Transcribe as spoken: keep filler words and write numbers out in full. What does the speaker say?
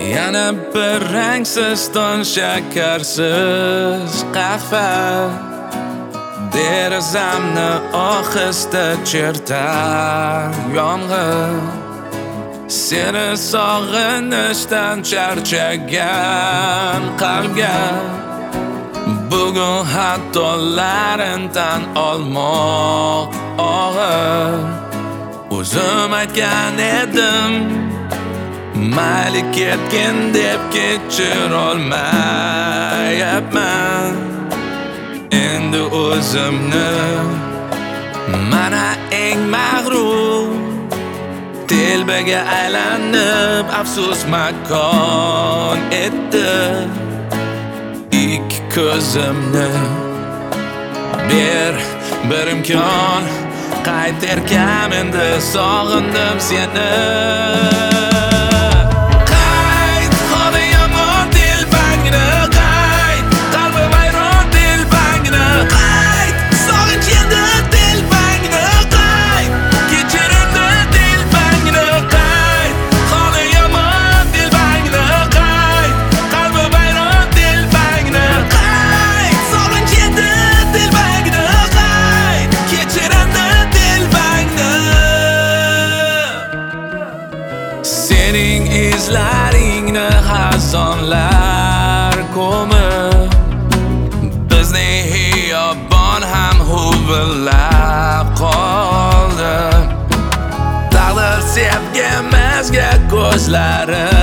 Yana bir rangsiz ton shakarsiz qahva derazamni ohista chertar yomg'ir. Seni sog'inishdan charchagan qalbga bugun xatolarni tan olmoq og'ir. O'zim aytgan edim mayli ketgin deb kechirolmayapman endi o'zimni. Mana eng mag'rur telbaga aylanib afsus makon etdi ikki ko'zimni. Ber bir imkon qayt erkam, endi sog'indim seni. Sening izlaringni xazonlar ko'mib, bizning xiyobon ham huvillab qoldi. Taqdir sevgimizga ko'zlari